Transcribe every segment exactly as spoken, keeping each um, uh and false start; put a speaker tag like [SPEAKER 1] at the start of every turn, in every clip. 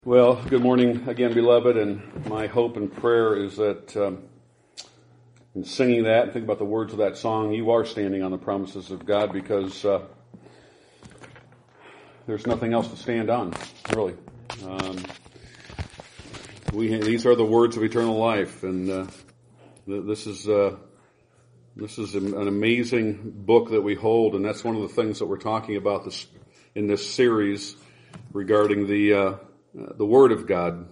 [SPEAKER 1] Well, good morning again, beloved, and my hope and prayer is that um, in singing that and think about the words of that song, you are standing on the promises of God because uh, there's nothing else to stand on, really. Um, we these are the words of eternal life, and uh, this is uh, this is an amazing book that we hold, and that's one of the things that we're talking about this in this series regarding the. Uh, Uh, the Word of God.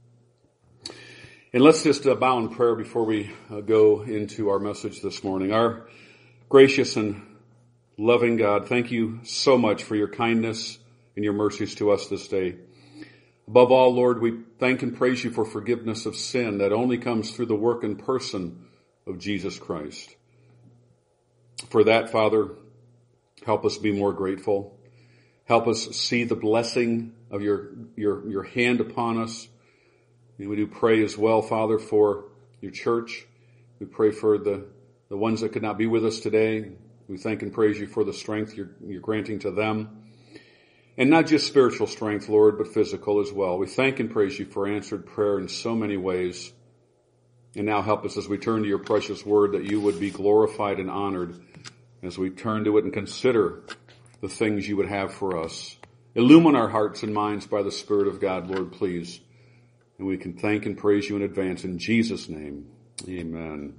[SPEAKER 1] And let's just uh, bow in prayer before we uh, go into our message this morning. Our gracious and loving God, thank you so much for your kindness and your mercies to us this day. Above all, Lord, we thank and praise you for forgiveness of sin that only comes through the work and person of Jesus Christ. For that, Father, help us be more grateful. Help us see the blessing of your your your hand upon us. And we do pray as well, Father, for your church. We pray for the, the ones that could not be with us today. We thank and praise you for the strength you're, you're granting to them. And not just spiritual strength, Lord, but physical as well. We thank and praise you for answered prayer in so many ways. And now help us as we turn to your precious word that you would be glorified and honored as we turn to it and consider the things you would have for us. Illumine our hearts and minds by the Spirit of God, Lord, please. And we can thank and praise you in advance in Jesus' name. Amen.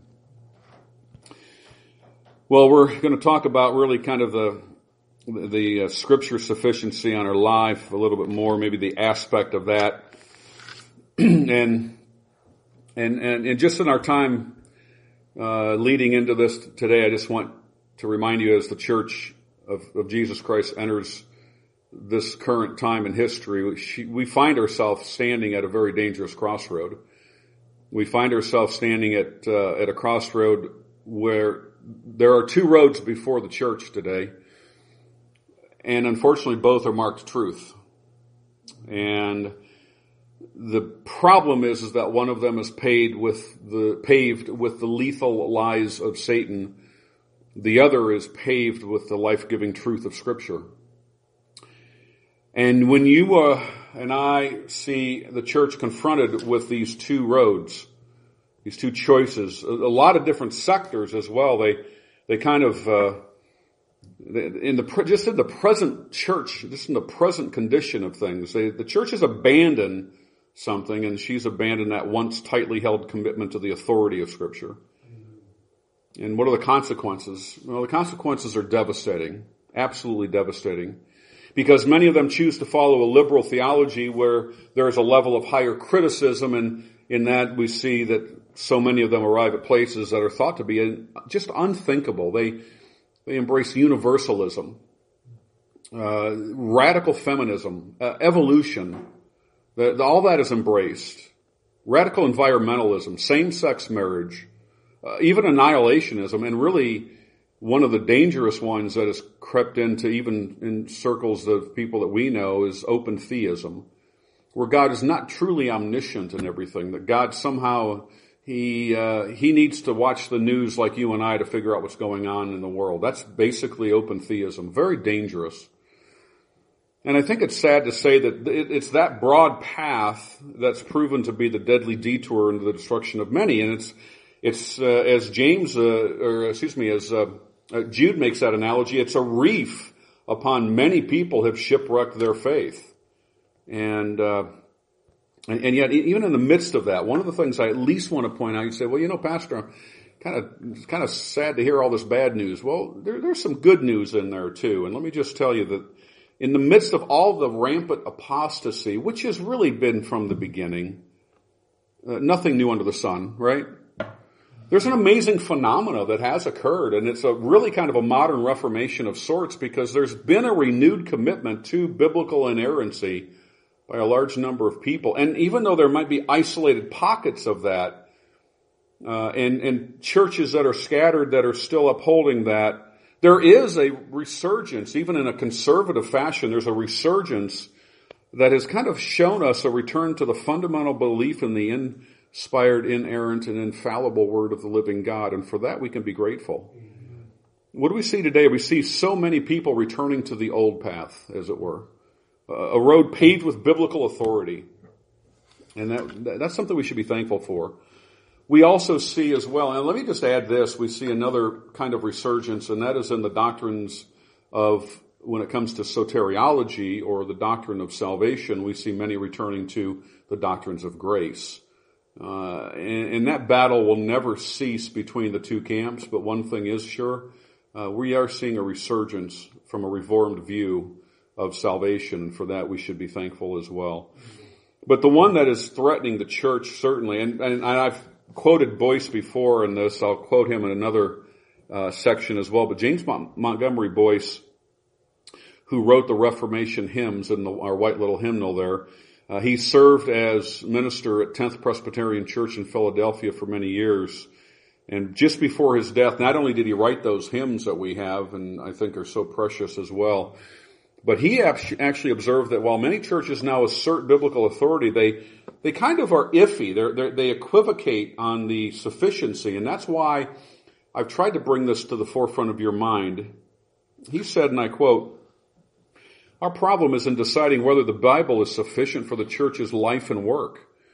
[SPEAKER 1] Well, we're going to talk about really kind of the the uh, scripture sufficiency on our life a little bit more, maybe the aspect of that. and, and, and, and just in our time uh, leading into this today, I just want to remind you as the church Of, of Jesus Christ enters this current time in history, we, we find ourselves standing at a very dangerous crossroad. We find ourselves standing at uh, at a crossroad where there are two roads before the church today, and unfortunately both are marked truth. And the problem is, is that one of them is paved with the paved with the lethal lies of Satan. The other is paved with the life-giving truth of Scripture. And when you uh, and I see the church confronted with these two roads, these two choices, a, a lot of different sectors as well, they they kind of uh, in the just in the present church, just in the present condition of things, they, the church has abandoned something, and she's abandoned that once tightly held commitment to the authority of Scripture. And what are the consequences? Well, the consequences are devastating, absolutely devastating, because many of them choose to follow a liberal theology where there is a level of higher criticism, and in that we see that so many of them arrive at places that are thought to be just unthinkable. They they embrace universalism, uh, radical feminism, uh, evolution. The, the, all that is embraced. Radical environmentalism, same-sex marriage. Uh, even annihilationism, and really one of the dangerous ones that has crept into even in circles of people that we know is open theism, where God is not truly omniscient in everything, that God somehow, he uh, he needs to watch the news like you and I to figure out what's going on in the world. That's basically open theism, very dangerous. And I think it's sad to say that it's that broad path that's proven to be the deadly detour into the destruction of many, and it's It's, uh, as James, uh, or excuse me, as uh, uh, Jude makes that analogy, it's a reef upon many people have shipwrecked their faith. And, uh, and, and yet, even in the midst of that, one of the things I at least want to point out, you say, well, you know, Pastor, I'm kind of, it's kind of sad to hear all this bad news. Well, there, there's some good news in there too. And let me just tell you that in the midst of all the rampant apostasy, which has really been from the beginning, uh, nothing new under the sun, right? There's an amazing phenomena that has occurred, and it's a really kind of a modern reformation of sorts because there's been a renewed commitment to biblical inerrancy by a large number of people. And even though there might be isolated pockets of that, uh, and, and churches that are scattered that are still upholding that, there is a resurgence, even in a conservative fashion, there's a resurgence that has kind of shown us a return to the fundamental belief in the in inspired, inerrant, and infallible word of the living God. And for that, we can be grateful. What do we see today? We see so many people returning to the old path, as it were. Uh, a road paved with biblical authority. And that that's something we should be thankful for. We also see as well, and let me just add this, we see another kind of resurgence, and that is in the doctrines of, when it comes to soteriology or the doctrine of salvation, we see many returning to the doctrines of grace. Uh, and, and that battle will never cease between the two camps, but one thing is sure, uh, we are seeing a resurgence from a reformed view of salvation, and for that we should be thankful as well. But the one that is threatening the church, certainly, and, and I've quoted Boyce before in this, I'll quote him in another uh, section as well, but James Mont- Montgomery Boyce, who wrote the Reformation hymns in the, our white little hymnal there, uh, he served as minister at tenth Presbyterian Church in Philadelphia for many years. And just before his death, not only did he write those hymns that we have, and I think are so precious as well, but he actually observed that while many churches now assert biblical authority, they they kind of are iffy. They're, they're, they equivocate on the sufficiency, and that's why I've tried to bring this to the forefront of your mind. He said, and I quote, "Our problem is in deciding whether the Bible is sufficient for the church's life and work."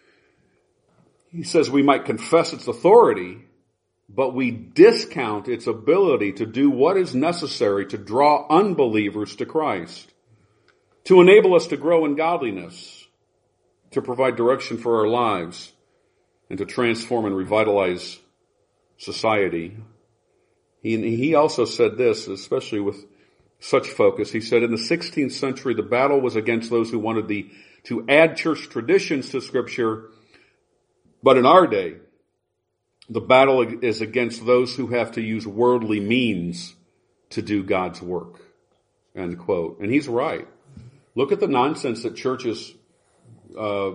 [SPEAKER 1] He says we might confess its authority, but we discount its ability to do what is necessary to draw unbelievers to Christ, to enable us to grow in godliness, to provide direction for our lives, and to transform and revitalize society. He, he also said this, especially with such focus. He said, in the sixteenth century, the battle was against those who wanted the, to add church traditions to Scripture, but in our day, the battle is against those who have to use worldly means to do God's work. End quote. And he's right. Look at the nonsense that churches, uh,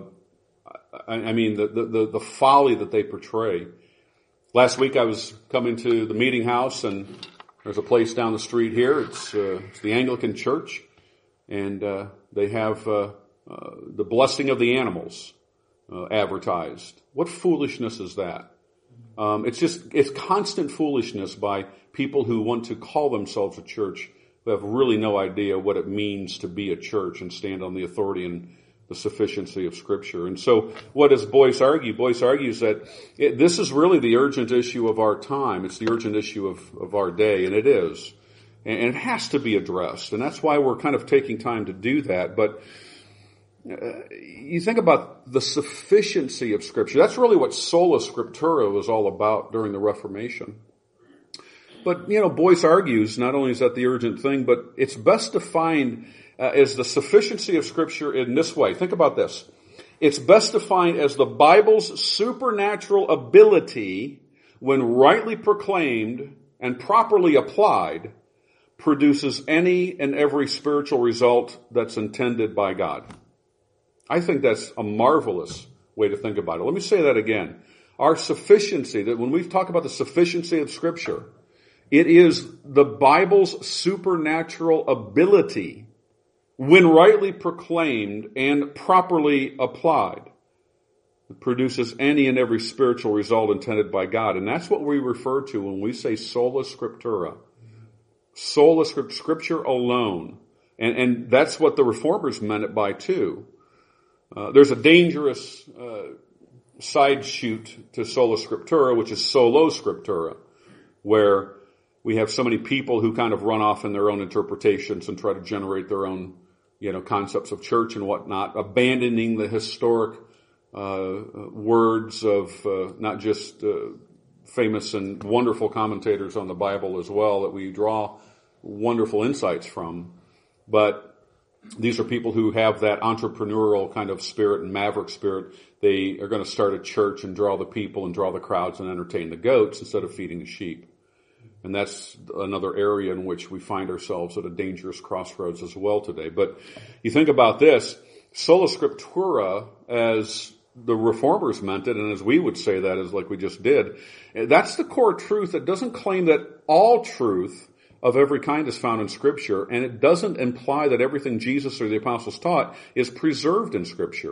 [SPEAKER 1] I, I mean, the, the, the folly that they portray. Last week I was coming to the meeting house, and there's a place down the street here. It's, uh, it's the Anglican Church, and uh, they have uh, uh, the blessing of the animals uh, advertised. What foolishness is that? Um, it's just, it's constant foolishness by people who want to call themselves a church, who have really no idea what it means to be a church and stand on the authority and the sufficiency of Scripture. And so what does Boyce argue? Boyce argues that it, this is really the urgent issue of our time. It's the urgent issue of, of our day, and it is. And, and it has to be addressed. And that's why we're kind of taking time to do that. But Uh, you think about the sufficiency of Scripture. That's really what sola scriptura was all about during the Reformation. But, you know, Boyce argues not only is that the urgent thing, but it's best defined uh, as the sufficiency of Scripture in this way. Think about this. It's best defined as the Bible's supernatural ability, when rightly proclaimed and properly applied, produces any and every spiritual result that's intended by God. I think that's a marvelous way to think about it. Let me say that again. Our sufficiency, that when we talk about the sufficiency of Scripture, it is the Bible's supernatural ability, when rightly proclaimed and properly applied, it produces any and every spiritual result intended by God. And that's what we refer to when we say sola scriptura. Sola scriptura, Scripture alone. And, and that's what the Reformers meant it by too. Uh, there's a dangerous uh, side shoot to sola scriptura, which is solo scriptura, where we have so many people who kind of run off in their own interpretations and try to generate their own, you know, concepts of church and whatnot, abandoning the historic uh, words of uh, not just uh, famous and wonderful commentators on the Bible as well that we draw wonderful insights from, but these are people who have that entrepreneurial kind of spirit and maverick spirit. They are going to start a church and draw the people and draw the crowds and entertain the goats instead of feeding the sheep. And that's another area in which we find ourselves at a dangerous crossroads as well today. But you think about this, sola scriptura, as the Reformers meant it, and as we would say that, as like we just did, that's the core truth. It doesn't claim that all truth of every kind is found in Scripture, and it doesn't imply that everything Jesus or the apostles taught is preserved in Scripture.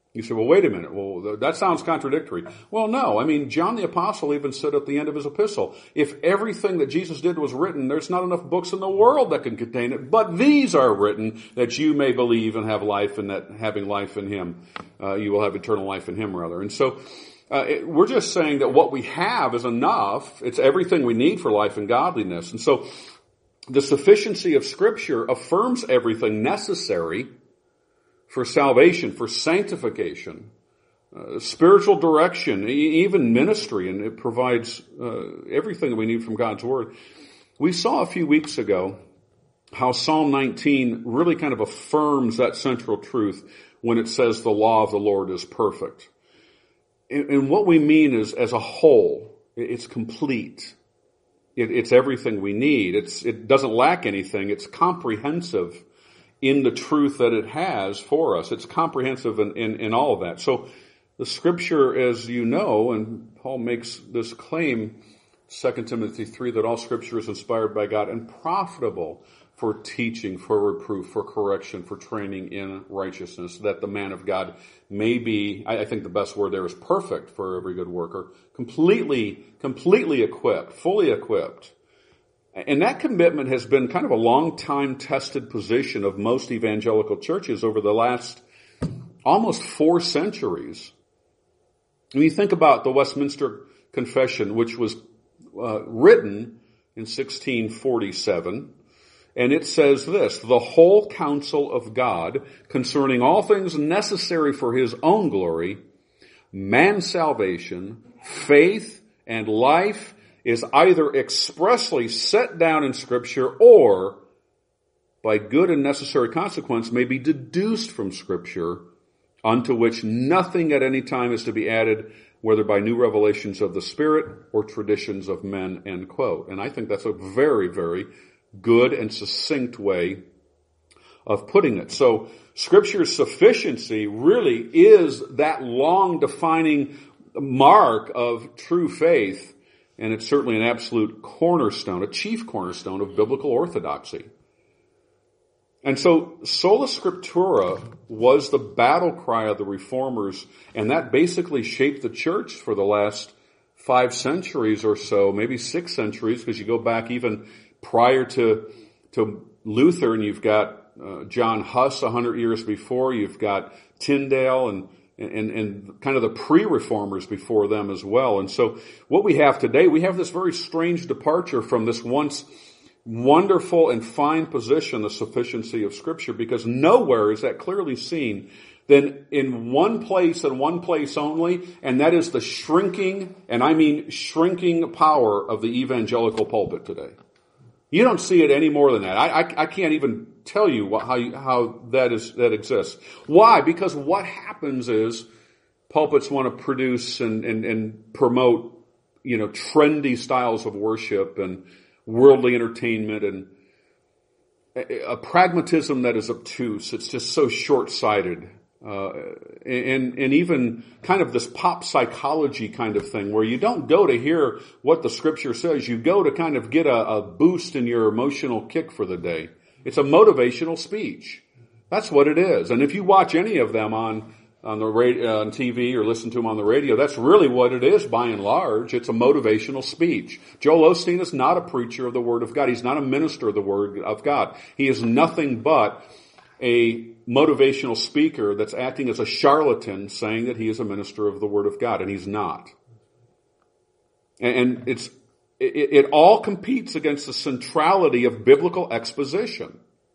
[SPEAKER 1] You say, well, wait a minute. Well, that sounds contradictory. Well, no. I mean, John the Apostle even said at the end of his epistle, if everything that Jesus did was written, there's not enough books in the world that can contain it. But these are written that you may believe and have life, and that having life in him, uh, you will have eternal life in him, rather. And so uh, it, we're just saying that what we have is enough. It's everything we need for life and godliness. And so the sufficiency of Scripture affirms everything necessary for salvation, for sanctification, uh, spiritual direction, e- even ministry, and it provides uh, everything that we need from God's Word. We saw a few weeks ago how Psalm nineteen really kind of affirms that central truth when it says the law of the Lord is perfect. And, and what we mean is, as a whole, it's complete. It, it's everything we need. It's, it doesn't lack anything. It's comprehensive in the truth that it has for us. It's comprehensive in, in, in all of that. So the Scripture, as you know, and Paul makes this claim, Second Timothy three, that all Scripture is inspired by God and profitable for teaching, for reproof, for correction, for training in righteousness, that the man of God may be, I, I think the best word there is perfect for every good worker, completely, completely equipped, fully equipped. And that commitment has been kind of a long time tested position of most evangelical churches over the last almost four centuries. When you think about the Westminster Confession, which was uh, written in sixteen forty-seven, and it says this: the whole counsel of God concerning all things necessary for his own glory, man's salvation, faith, and life is either expressly set down in Scripture or, by good and necessary consequence, may be deduced from Scripture, unto which nothing at any time is to be added, whether by new revelations of the Spirit or traditions of men, end quote. And I think that's a very, very good and succinct way of putting it. So Scripture's sufficiency really is that long defining mark of true faith. And it's certainly an absolute cornerstone, a chief cornerstone of biblical orthodoxy. And so sola scriptura was the battle cry of the Reformers, and that basically shaped the church for the last five centuries or so, maybe six centuries, because you go back even prior to, to Luther, and you've got uh, John Huss a hundred years before, you've got Tyndale and And, and kind of the pre-reformers before them as well. And so what we have today, we have this very strange departure from this once wonderful and fine position, the sufficiency of Scripture, because nowhere is that clearly seen than in one place and one place only, and that is the shrinking, and I mean shrinking power of the evangelical pulpit today. You don't see it any more than that. I, I, I can't even tell you what, how you, how that is that exists. Why? Because what happens is pulpits want to produce and, and, and promote, you know, trendy styles of worship and worldly entertainment and a, a pragmatism that is obtuse. It's just so short-sighted. Uh, and, and even kind of this pop psychology kind of thing where you don't go to hear what the Scripture says. You go to kind of get a, a boost in your emotional kick for the day. It's a motivational speech. That's what it is. And if you watch any of them on, on the radio, on T V or listen to them on the radio, that's really what it is by and large. It's a motivational speech. Joel Osteen is not a preacher of the Word of God. He's not a minister of the Word of God. He is nothing but a motivational speaker that's acting as a charlatan saying that he is a minister of the Word of God, and he's not. And it's, it, it all competes against the centrality of biblical exposition.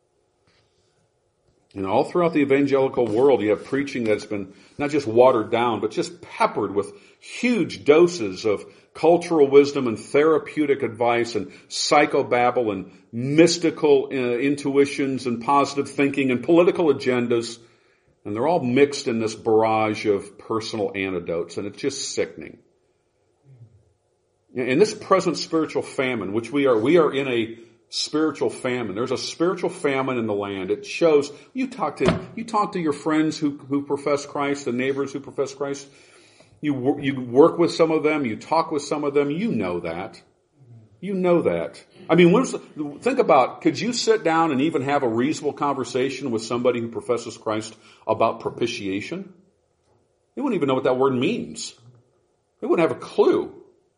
[SPEAKER 1] And all throughout the evangelical world, you have preaching that's been not just watered down, but just peppered with huge doses of cultural wisdom and therapeutic advice and psychobabble and mystical uh, intuitions and positive thinking and political agendas. And they're all mixed in this barrage of personal antidotes, and it's just sickening. In this present spiritual famine, which we are, we are in a spiritual famine. There's a spiritual famine in the land. It shows, you talk to, you talk to your friends who, who profess Christ, the neighbors who profess Christ. You, you work with some of them, you talk with some of them, you know that. You know that. I mean, when's the, think about, could you sit down and even have a reasonable conversation with somebody who professes Christ about propitiation? They wouldn't even know what that word means. They wouldn't have a clue.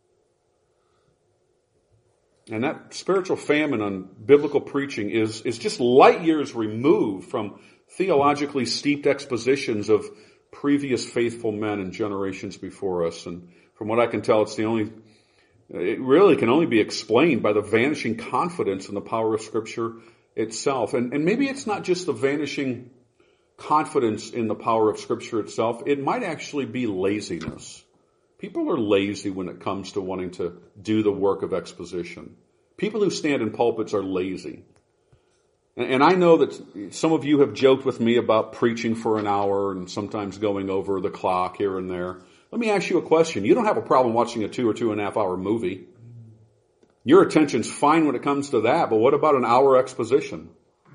[SPEAKER 1] And that spiritual famine on biblical preaching is, is just light years removed from theologically steeped expositions of previous faithful men and generations before us. And from what I can tell, it's the only, it really can only be explained by the vanishing confidence in the power of Scripture itself. And, and maybe it's not just the vanishing confidence in the power of Scripture itself. It might actually be laziness. People are lazy when it comes to wanting to do the work of exposition. People who stand in pulpits are lazy. And, and I know that some of you have joked with me about preaching for an hour and sometimes going over the clock here and there. Let me ask you a question. You don't have a problem watching a two or two and a half hour movie. Your attention's fine when it comes to that, but what about an hour exposition?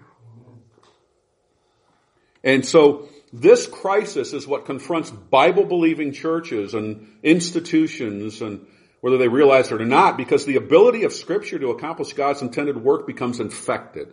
[SPEAKER 1] And so this crisis is what confronts Bible-believing churches and institutions, and whether they realize it or not, because the ability of Scripture to accomplish God's intended work becomes infected.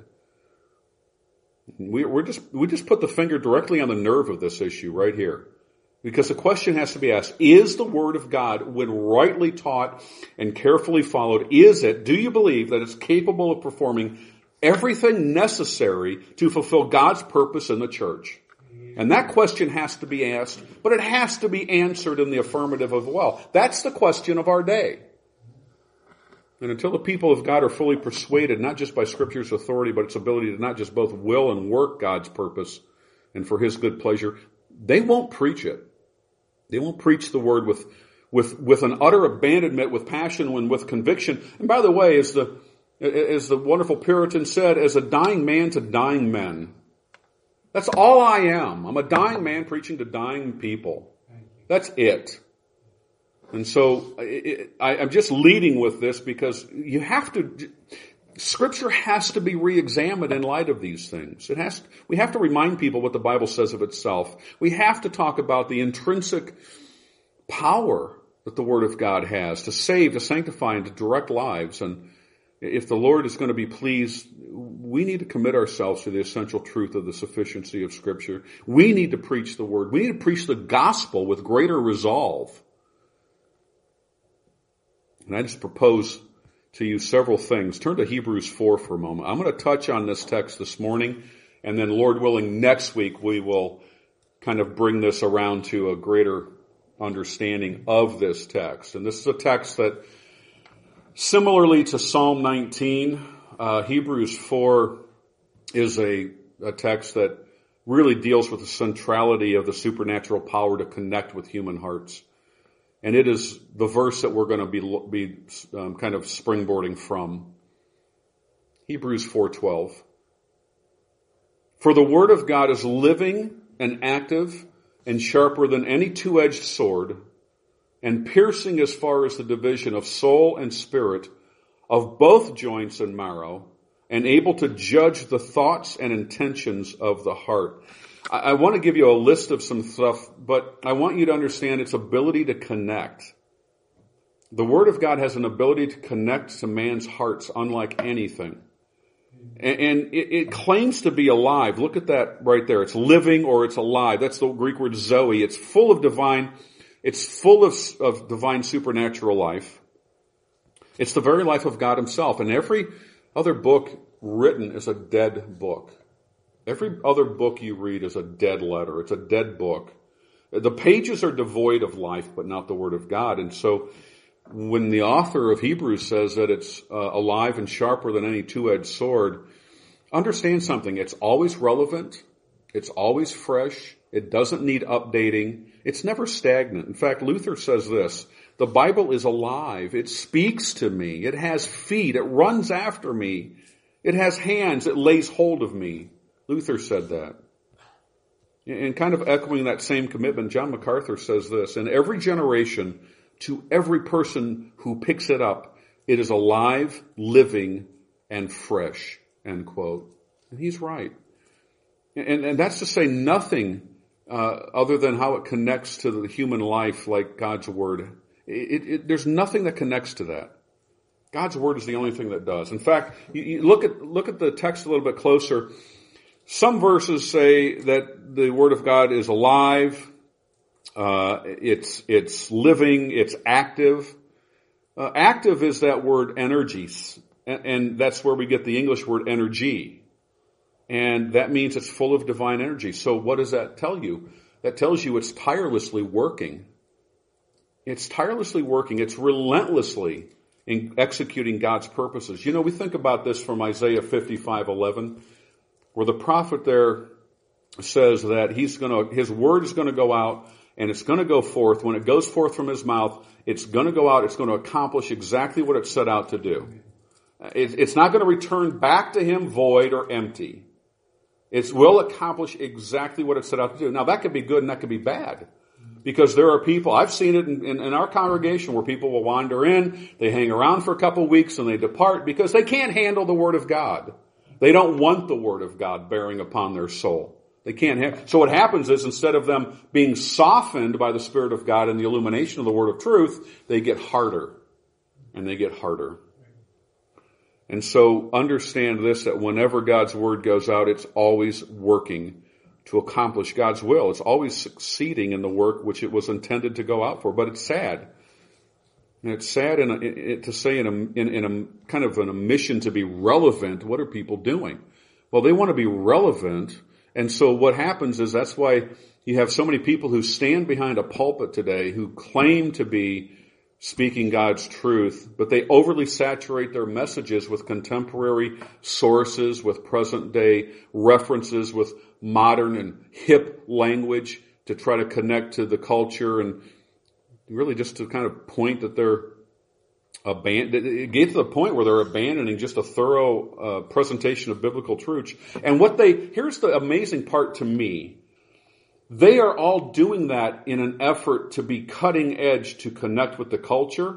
[SPEAKER 1] We, we're just, we just put the finger directly on the nerve of this issue right here. Because the question has to be asked, is the Word of God, when rightly taught and carefully followed, is it, do you believe that it's capable of performing everything necessary to fulfill God's purpose in the church? And that question has to be asked, but it has to be answered in the affirmative as well. That's the question of our day. And until the people of God are fully persuaded, not just by Scripture's authority, but its ability to not just both will and work God's purpose and for His good pleasure, they won't preach it. They won't preach the Word with, with, with an utter abandonment, with passion and with conviction. And by the way, as the, as the wonderful Puritan said, as a dying man to dying men. That's all I am. I'm a dying man preaching to dying people. That's it. And so it, I, I'm just leading with this because you have to, Scripture has to be re-examined in light of these things. It has, we have to remind people what the Bible says of itself. We have to talk about the intrinsic power that the Word of God has to save, to sanctify, and to direct lives. And if the Lord is going to be pleased, we need to commit ourselves to the essential truth of the sufficiency of Scripture. We need to preach the Word. We need to preach the gospel with greater resolve. And I just propose to you several things. Turn to Hebrews four for a moment. I'm going to touch on this text this morning, and then Lord willing, next week we will kind of bring this around to a greater understanding of this text. And this is a text that, similarly to Psalm nineteen, uh, Hebrews four is a, a text that really deals with the centrality of the supernatural power to connect with human hearts. And it is the verse that we're going to be, be um, kind of springboarding from. Hebrews four twelve. For the Word of God is living and active and sharper than any two-edged sword, and piercing as far as the division of soul and spirit, of both joints and marrow, and able to judge the thoughts and intentions of the heart. I, I want to give you a list of some stuff, but I want you to understand its ability to connect. The Word of God has an ability to connect to man's hearts unlike anything. And, and it, it claims to be alive. Look at that right there. It's living or it's alive. That's the Greek word zoe. It's full of divine It's full of, of divine supernatural life. It's the very life of God Himself. And every other book written is a dead book. Every other book you read is a dead letter. It's a dead book. The pages are devoid of life, but not the Word of God. And so when the author of Hebrews says that it's uh, alive and sharper than any two-edged sword, understand something. It's always relevant. It's always fresh. It doesn't need updating. It's never stagnant. In fact, Luther says this, the Bible is alive. It speaks to me. It has feet. It runs after me. It has hands. It lays hold of me. Luther said that. And kind of echoing that same commitment, John MacArthur says this, in every generation, to every person who picks it up, it is alive, living, and fresh, end quote. And he's right. And, and that's to say nothing Uh, other than how it connects to the human life like God's Word. It, it, there's nothing that connects to that. God's Word is the only thing that does. In fact, you, you look at look at the text a little bit closer. Some verses say that the Word of God is alive Uh, it's, it's living, it's active. Uh, active is that word energies, and, and that's where we get the English word energy. And that means it's full of divine energy. So what does that tell you? That tells you it's tirelessly working. It's tirelessly working. It's relentlessly in executing God's purposes. You know, we think about this from Isaiah fifty-five eleven, where the prophet there says that he's going to, his word is going to go out and it's going to go forth. When it goes forth from his mouth, it's going to go out. It's going to accomplish exactly what it set out to do. It's not going to return back to him void or empty. It will accomplish exactly what it set out to do. Now that could be good and that could be bad. Because there are people, I've seen it in, in, in our congregation where people will wander in, they hang around for a couple of weeks and they depart because they can't handle the Word of God. They don't want the Word of God bearing upon their soul. They can't have, so what happens is instead of them being softened by the Spirit of God and the illumination of the Word of truth, they get harder. And they get harder. And so understand this, that whenever God's Word goes out, it's always working to accomplish God's will. It's always succeeding in the work which it was intended to go out for. But it's sad. And it's sad in a, in, to say in a, in, in a kind of in a mission to be relevant, what are people doing? Well, they want to be relevant. And so what happens is that's why you have so many people who stand behind a pulpit today who claim to be speaking God's truth, but they overly saturate their messages with contemporary sources, with present day references, with modern and hip language to try to connect to the culture and really just to kind of point that they're abandoned. It gets to the point where they're abandoning just a thorough uh, presentation of biblical truths. And what they, here's the amazing part to me. They are all doing that in an effort to be cutting edge to connect with the culture,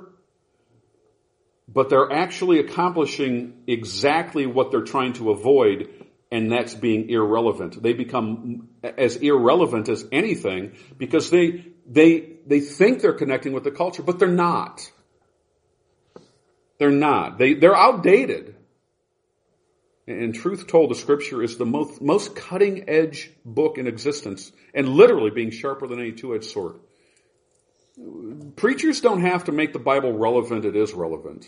[SPEAKER 1] but they're actually accomplishing exactly what they're trying to avoid, and that's being irrelevant. They become as irrelevant as anything because they they they think they're connecting with the culture, but they're not. They're not. They they're outdated. And truth told, the Scripture is the most, most cutting-edge book in existence, and literally being sharper than any two-edged sword. Preachers don't have to make the Bible relevant. It is relevant.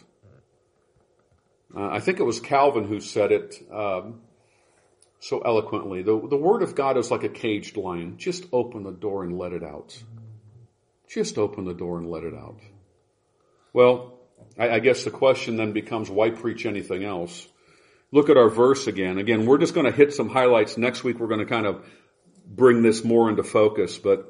[SPEAKER 1] Uh, I think it was Calvin who said it um, so eloquently. The, the Word of God is like a caged lion. Just open the door and let it out. Just open the door and let it out. Well, I, I guess the question then becomes, why preach anything else? Look at our verse again. Again, we're just going to hit some highlights. Next week we're going to kind of bring this more into focus. But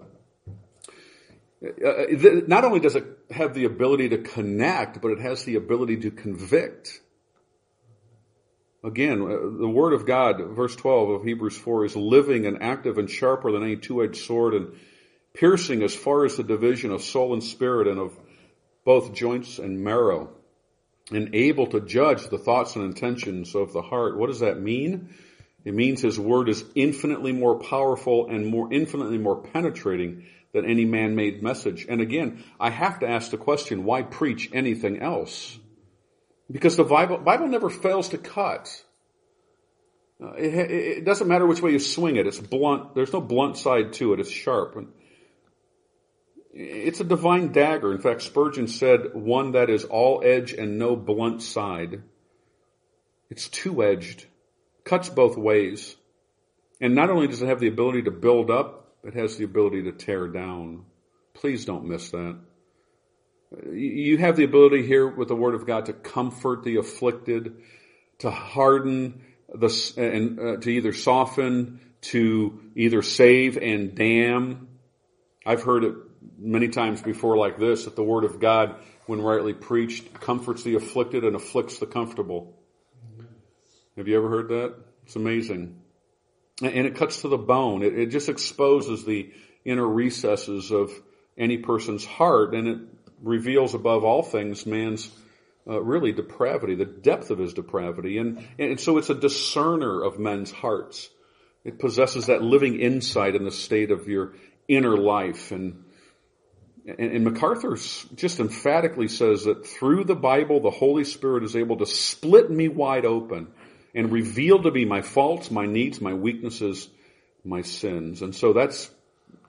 [SPEAKER 1] not only does it have the ability to connect, but it has the ability to convict. Again, the Word of God, verse twelve of Hebrews four, is living and active and sharper than any two-edged sword and piercing as far as the division of soul and spirit and of both joints and marrow, and able to judge the thoughts and intentions of the heart. What does that mean? It means His Word is infinitely more powerful and more infinitely more penetrating than any man-made message. And again, I have to ask the question, why preach anything else? Because the Bible, Bible never fails to cut. Uh, it, it doesn't matter which way you swing it. It's blunt. There's no blunt side to it. It's sharp. And it's a divine dagger. In fact, Spurgeon said, one that is all edge and no blunt side. It's two-edged, cuts both ways. And not only does it have the ability to build up, it has the ability to tear down. Please don't miss that. You have the ability here with the Word of God to comfort the afflicted, to harden the, and uh, to either soften, to either save and damn. I've heard it many times before like this, that the Word of God, when rightly preached, comforts the afflicted and afflicts the comfortable. Mm-hmm. Have you ever heard that? It's amazing. And it cuts to the bone. It, it just exposes the inner recesses of any person's heart, and it reveals above all things man's uh, really depravity, the depth of his depravity. And, and so it's a discerner of men's hearts. It possesses that living insight in the state of your inner life. And And MacArthur just emphatically says that through the Bible, the Holy Spirit is able to split me wide open and reveal to me my faults, my needs, my weaknesses, my sins. And so that's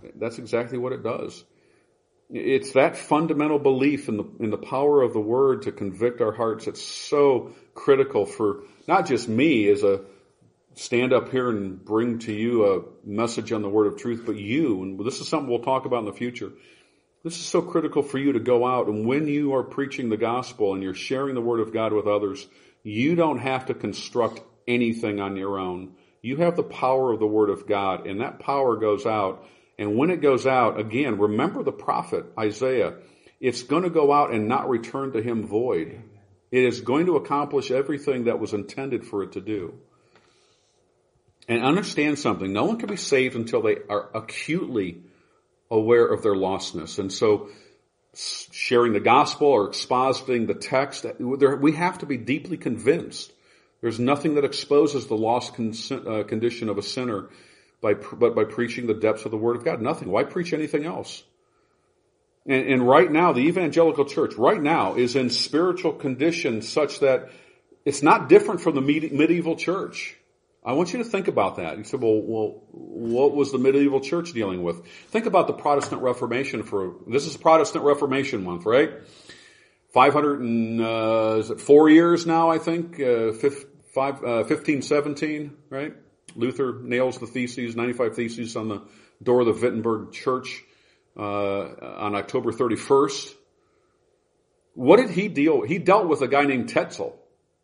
[SPEAKER 1] That's exactly what it does. It's that fundamental belief in the in the power of the Word to convict our hearts. It's so critical for not just me as a stand up here and bring to you a message on the Word of truth, but you. And this is something we'll talk about in the future. This is so critical for you to go out, and when you are preaching the gospel and you're sharing the Word of God with others, you don't have to construct anything on your own. You have the power of the Word of God, and that power goes out. And when it goes out, again, remember the prophet Isaiah. It's going to go out and not return to him void. It is going to accomplish everything that was intended for it to do. And understand something. No one can be saved until they are acutely aware of their lostness. And so sharing the gospel or expositing the text, we have to be deeply convinced. There's nothing that exposes the lost condition of a sinner by, but by preaching the depths of the Word of God. Nothing. Why preach anything else? And, and right now, the evangelical church right now is in spiritual condition such that it's not different from the medieval church. I want you to think about that. You said, well, well, what was the medieval church dealing with? Think about the Protestant Reformation for, this is Protestant Reformation month, right? five hundred and, uh, is it four years now, I think? Uh, fifth, five, uh, fifteen seventeen, right? Luther nails the theses, ninety-five theses on the door of the Wittenberg church, uh, on October thirty-first. What did he deal with? He dealt with a guy named Tetzel.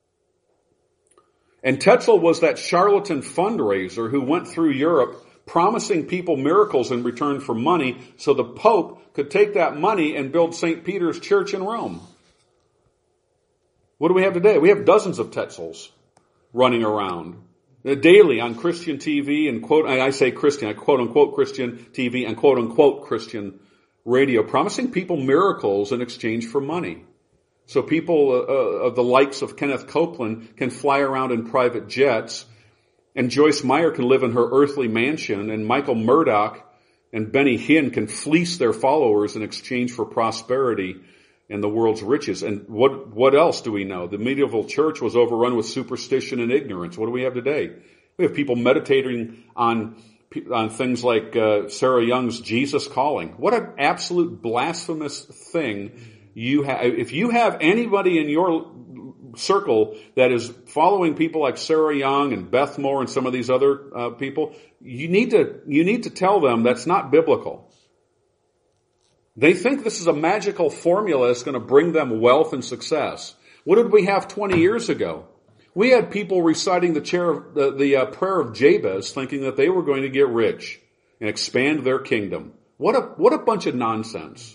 [SPEAKER 1] And Tetzel was that charlatan fundraiser who went through Europe promising people miracles in return for money so the Pope could take that money and build Saint Peter's Church in Rome. What do we have today? We have dozens of Tetzels running around daily on Christian T V and quote, I say Christian, I quote unquote Christian T V and quote unquote Christian radio, promising people miracles in exchange for money. So people uh, of the likes of Kenneth Copeland can fly around in private jets, and Joyce Meyer can live in her earthly mansion, and Michael Murdoch and Benny Hinn can fleece their followers in exchange for prosperity and the world's riches. And what what else do we know? The medieval church was overrun with superstition and ignorance. What do we have today? We have people meditating on on things like uh, Sarah Young's Jesus Calling. What an absolute blasphemous thing. You have, if you have anybody in your circle that is following people like Sarah Young and Beth Moore and some of these other uh, people, you need to you need to tell them that's not biblical. They think this is a magical formula that's going to bring them wealth and success. What did we have twenty years ago? We had people reciting the, chair of, the, the uh, prayer of Jabez, thinking that they were going to get rich and expand their kingdom. What a what a bunch of nonsense.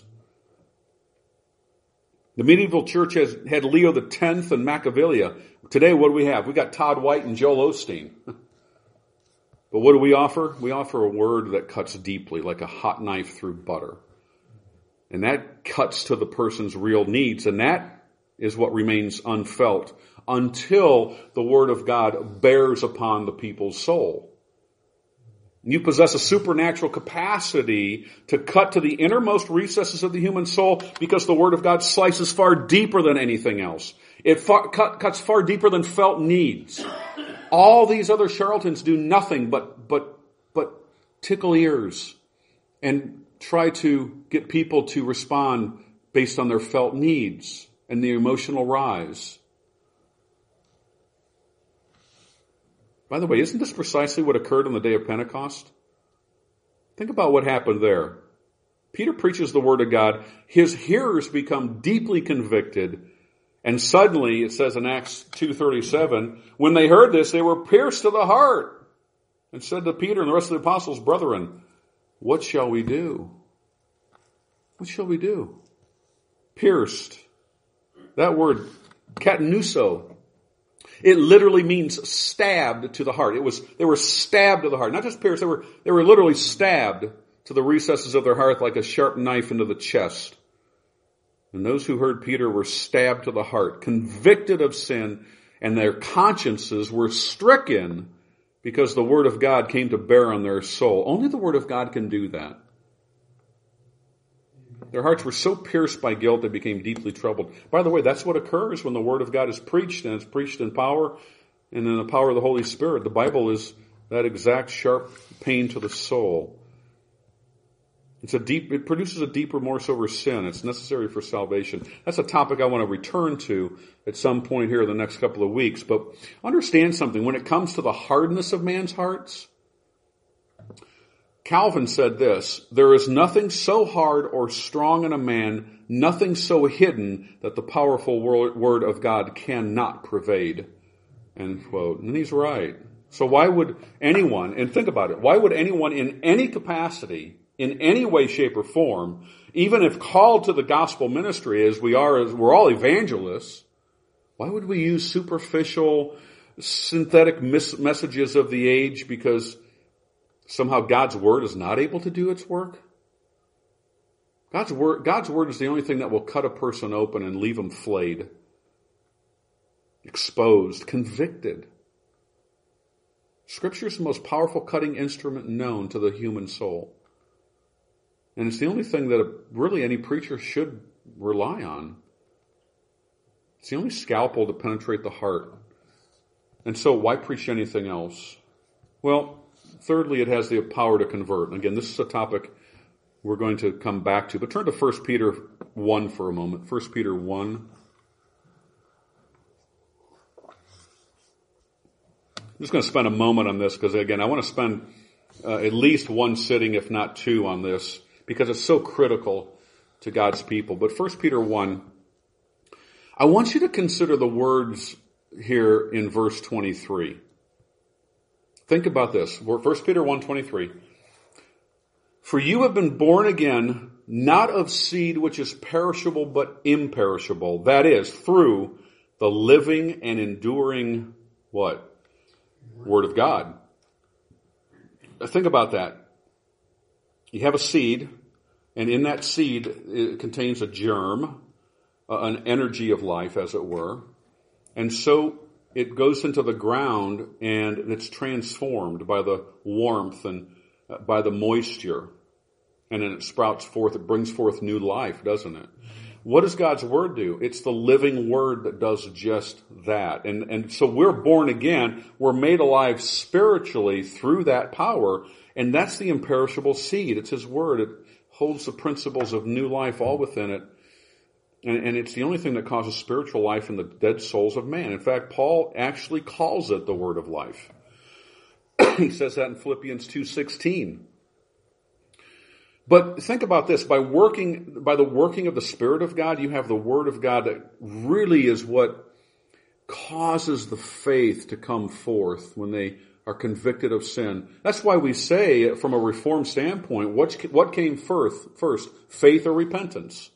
[SPEAKER 1] The medieval church has had Leo the Tenth and Machiavelli. Today, what do we have? We got Todd White and Joel Osteen. But what do we offer? We offer a word that cuts deeply, like a hot knife through butter. And that cuts to the person's real needs. And that is what remains unfelt until the Word of God bears upon the people's soul. You possess a supernatural capacity to cut to the innermost recesses of the human soul because the Word of God slices far deeper than anything else. It far, cut, cuts far deeper than felt needs. All these other charlatans do nothing but, but, but tickle ears and try to get people to respond based on their felt needs and the emotional rise. By the way, isn't this precisely what occurred on the day of Pentecost? Think about what happened there. Peter preaches the Word of God. His hearers become deeply convicted. And suddenly, it says in Acts two thirty-seven, when they heard this, they were pierced to the heart and said to Peter and the rest of the apostles, brethren, what shall we do? What shall we do? Pierced. That word, katanuso, it literally means stabbed to the heart. It was, they were stabbed to the heart. Not just pierced, they were, they were literally stabbed to the recesses of their heart like a sharp knife into the chest. And those who heard Peter were stabbed to the heart, convicted of sin, and their consciences were stricken because the Word of God came to bear on their soul. Only the Word of God can do that. Their hearts were so pierced by guilt they became deeply troubled. By the way, that's what occurs when the Word of God is preached, and it's preached in power and in the power of the Holy Spirit. The Bible is that exact sharp pain to the soul. It's a deep, it produces a deep remorse over sin. It's necessary for salvation. That's a topic I want to return to at some point here in the next couple of weeks. But understand something. When it comes to the hardness of man's hearts, Calvin said this: there is nothing so hard or strong in a man, nothing so hidden that the powerful word of God cannot pervade. End quote. And he's right. So why would anyone, and think about it, why would anyone in any capacity, in any way, shape, or form, even if called to the gospel ministry as we are, as we're all evangelists, why would we use superficial, synthetic mis- messages of the age because somehow God's word is not able to do its work? God's word, God's word is the only thing that will cut a person open and leave them flayed, exposed, convicted. Scripture is the most powerful cutting instrument known to the human soul. And it's the only thing that really any preacher should rely on. It's the only scalpel to penetrate the heart. And so why preach anything else? Well, thirdly, it has the power to convert. And again, this is a topic we're going to come back to. But turn to First Peter one for a moment. First Peter one. I'm just going to spend a moment on this because, again, I want to spend uh, at least one sitting, if not two, on this because it's so critical to God's people. But First Peter one, I want you to consider the words here in verse twenty-three. Think about this. First Peter one twenty-three. For you have been born again, not of seed which is perishable but imperishable. That is, through the living and enduring what? Word of God. Think about that. You have a seed, and in that seed it contains a germ, uh, an energy of life, as it were. And so it goes into the ground, and it's transformed by the warmth and uh, by the moisture. And then it sprouts forth, it brings forth new life, doesn't it? What does God's word do? It's the living word that does just that. And, and so we're born again. We're made alive spiritually through that power. And that's the imperishable seed. It's his word. It holds the principles of new life all within it. And, and it's the only thing that causes spiritual life in the dead souls of man. In fact, Paul actually calls it the word of life. He says that in Philippians two sixteen. But think about this, by working, by the working of the Spirit of God, you have the Word of God that really is what causes the faith to come forth when they are convicted of sin. That's why we say, from a Reformed standpoint, what, what came first, first, faith or repentance?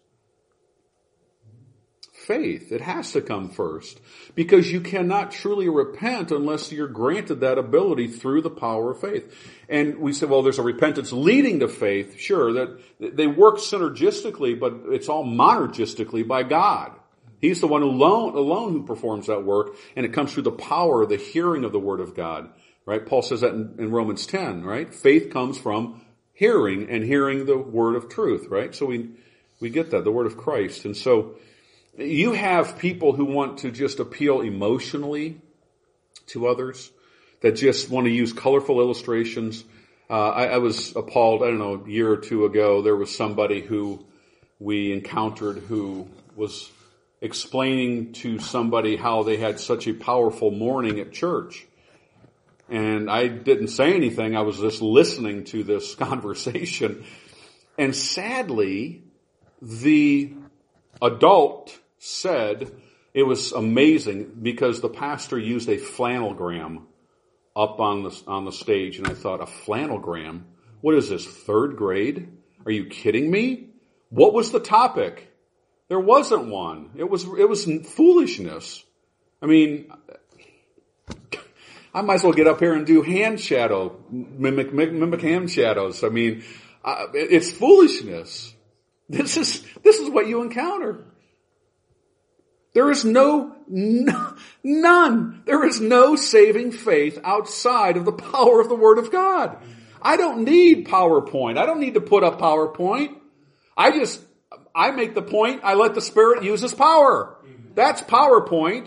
[SPEAKER 1] Faith. It has to come first. Because you cannot truly repent unless you're granted that ability through the power of faith. And we say, well, there's a repentance leading to faith. Sure, that they work synergistically, but it's all monergistically by God. He's the one alone, alone who performs that work, and it comes through the power of the hearing of the Word of God. Right? Paul says that in, in Romans ten, right? Faith comes from hearing, and hearing the word of truth, right? So we we get that, the word of Christ. And so you have people who want to just appeal emotionally to others, that just want to use colorful illustrations. Uh, I, I was appalled, I don't know, a year or two ago, there was somebody who we encountered who was explaining to somebody how they had such a powerful morning at church. And I didn't say anything, I was just listening to this conversation. And sadly, the adult said it was amazing because the pastor used a flannelgram up on the on the stage, and I thought, a flannelgram? What is this, third grade? Are you kidding me? What was the topic? There wasn't one. It was it was foolishness. I mean, I might as well get up here and do hand shadow, mimic mimic, mimic hand shadows. I mean, uh, it's foolishness. This is this is what you encounter. There is no, no, none. There is no saving faith outside of the power of the Word of God. I don't need PowerPoint. I don't need to put up PowerPoint. I just, I make the point. I let the Spirit use His power. That's PowerPoint.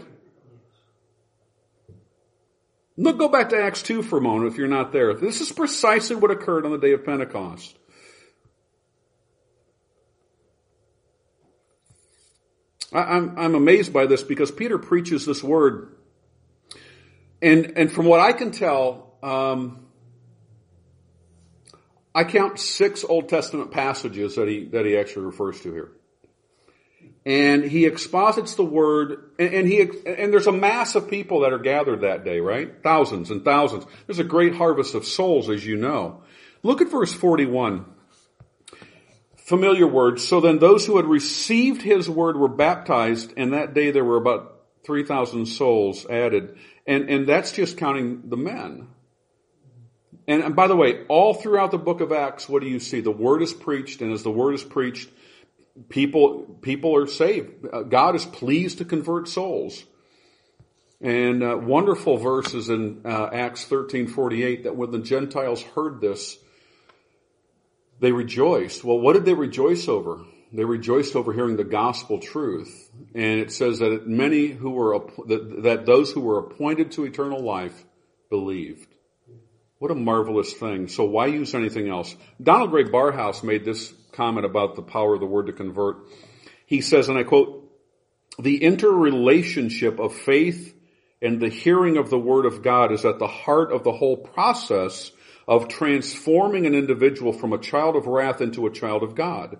[SPEAKER 1] Look, go back to Acts two for a moment if you're not there. This is precisely what occurred on the day of Pentecost. I, I'm, I'm amazed by this because Peter preaches this word. And, and from what I can tell, um, I count six Old Testament passages that he, that he actually refers to here. And he exposits the word, and, and he, and there's a mass of people that are gathered that day, right? Thousands and thousands. There's a great harvest of souls, as you know. Look at verse forty-one. Familiar words. So then those who had received his word were baptized, and that day there were about three thousand souls added. And, and that's just counting the men. And, and by the way, all throughout the book of Acts, what do you see? The word is preached, and as the word is preached, People, people are saved. God is pleased to convert souls. And uh, wonderful verses in uh, Acts thirteen forty-eight that when the Gentiles heard this, they rejoiced. Well, what did they rejoice over? They rejoiced over hearing the gospel truth. And it says that many who were, that, that those who were appointed to eternal life believed. What a marvelous thing. So why use anything else? Donald Gray Barhouse made this comment about the power of the word to convert. He says, and I quote, "The interrelationship of faith and the hearing of the word of God is at the heart of the whole process of transforming an individual from a child of wrath into a child of God.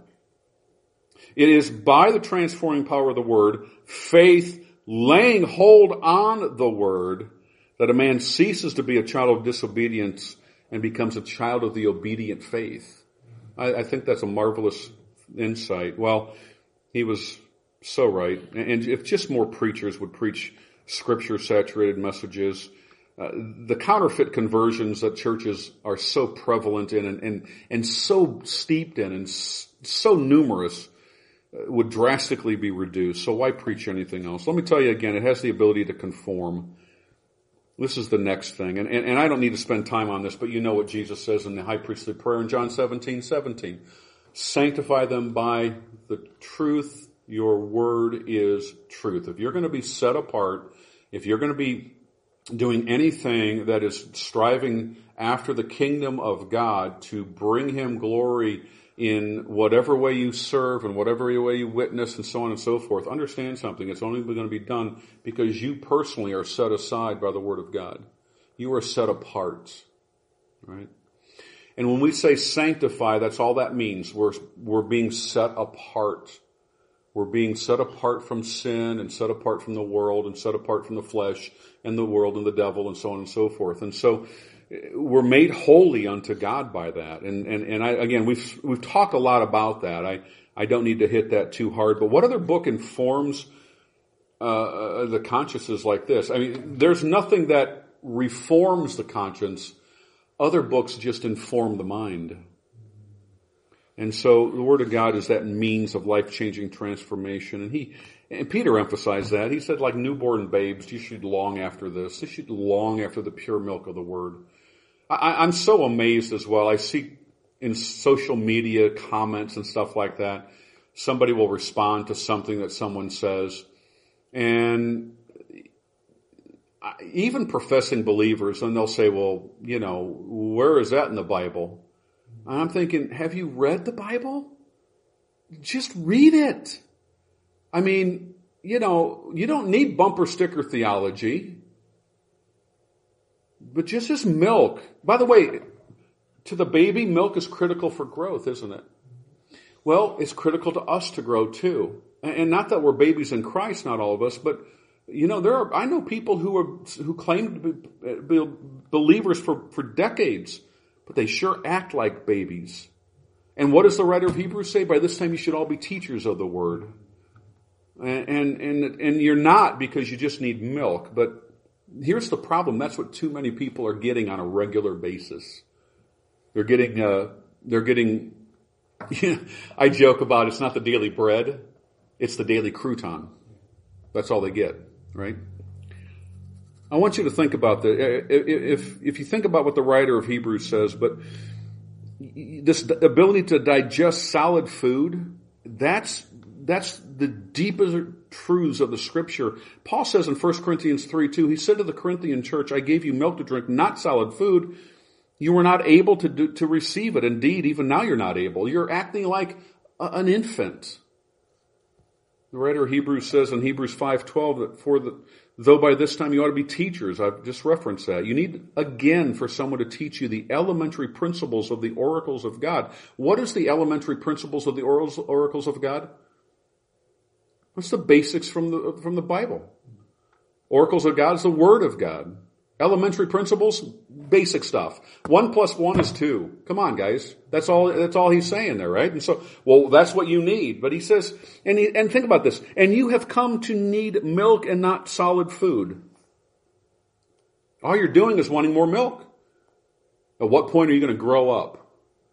[SPEAKER 1] It is by the transforming power of the word, faith laying hold on the word, that a man ceases to be a child of disobedience and becomes a child of the obedient faith." I, I think that's a marvelous insight. Well, he was so right. And if just more preachers would preach scripture-saturated messages, uh, the counterfeit conversions that churches are so prevalent in and, and, and so steeped in and s- so numerous uh, would drastically be reduced. So why preach anything else? Let me tell you again, it has the ability to conform. This is the next thing, and, and, and I don't need to spend time on this, but you know what Jesus says in the high priestly prayer in John seventeen seventeen. Sanctify them by the truth. Your word is truth. If you're going to be set apart, if you're going to be doing anything that is striving after the kingdom of God to bring him glory in whatever way you serve and whatever way you witness and so on and so forth, understand something. It's only going to be done because you personally are set aside by the word of God. You are set apart, right? And when we say sanctify, that's all that means. We're, we're being set apart. We're being set apart from sin and set apart from the world and set apart from the flesh and the world and the devil and so on and so forth. And so we're made holy unto God by that. And, and, and I, again, we've, we've talked a lot about that. I, I don't need to hit that too hard, but what other book informs, uh, the consciences like this? I mean, there's nothing that reforms the conscience. Other books just inform the mind. And so the Word of God is that means of life-changing transformation. And he, and Peter emphasized that. He said, like newborn babes, you should long after this. You should long after the pure milk of the Word. I, I'm so amazed as well. I see in social media comments and stuff like that, somebody will respond to something that someone says. And even professing believers, and they'll say, well, you know, where is that in the Bible? And I'm thinking, have you read the Bible? Just read it. I mean, you know, you don't need bumper sticker theology. But just as milk, by the way, to the baby, milk is critical for growth, isn't it? Well, it's critical to us to grow too. And not that we're babies in Christ, not all of us, but you know, there are, I know people who are, who claim to be, be believers for, for decades, but they sure act like babies. And what does the writer of Hebrews say? By this time you should all be teachers of the word. And, and, and, and you're not because you just need milk, but here's the problem. That's what too many people are getting on a regular basis. They're getting, uh, they're getting, you know, I joke about it's not the daily bread, it's the daily crouton. That's all they get, right? I want you to think about that. If, if you think about what the writer of Hebrews says, but this ability to digest solid food, that's, that's the deepest truths of the scripture. Paul says in First Corinthians three two, he said to the Corinthian church, I gave you milk to drink, not solid food. You were not able to do, to receive it. Indeed, even now you're not able. You're acting like a, an infant. The writer of Hebrews says in Hebrews five twelve that for the, though by this time you ought to be teachers, I've just referenced that. You need again for someone to teach you the elementary principles of the oracles of God. What is the elementary principles of the oracles of God? What's the basics from the, from the Bible? Oracles of God is the Word of God. Elementary principles, basic stuff. One plus one is two. Come on, guys. That's all, that's all he's saying there, right? And so, well, that's what you need. But he says, and he, and think about this, and you have come to need milk and not solid food. All you're doing is wanting more milk. At what point are you going to grow up?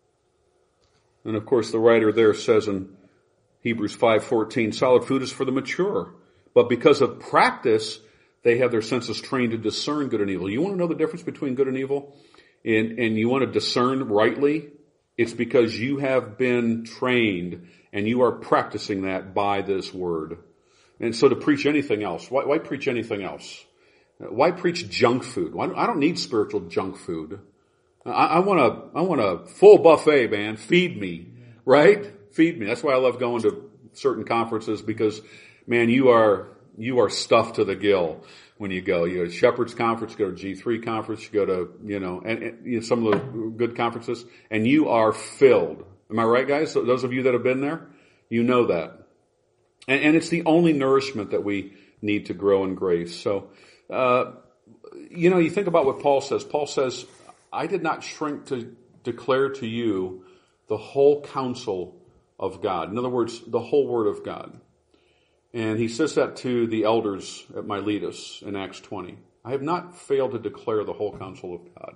[SPEAKER 1] And of course, the writer there says in Hebrews five fourteen, solid food is for the mature. But because of practice, they have their senses trained to discern good and evil. You want to know the difference between good and evil? And, and you want to discern rightly? It's because you have been trained and you are practicing that by this word. And so to preach anything else, why, why preach anything else? Why preach junk food? Why, I don't need spiritual junk food. I, I want a, I want a full buffet, man. Feed me, right? Feed me. That's why I love going to certain conferences because, man, you are, you are stuffed to the gill when you go. You go to Shepherd's Conference, you go to G three Conference, you go to, you know, and, and you know, some of the good conferences, and you are filled. Am I right, guys? So those of you that have been there, you know that. And, and it's the only nourishment that we need to grow in grace. So, uh, you know, you think about what Paul says. Paul says, I did not shrink to declare to you the whole counsel of God. In other words, the whole Word of God. And he says that to the elders at Miletus in Acts twenty. I have not failed to declare the whole counsel of God.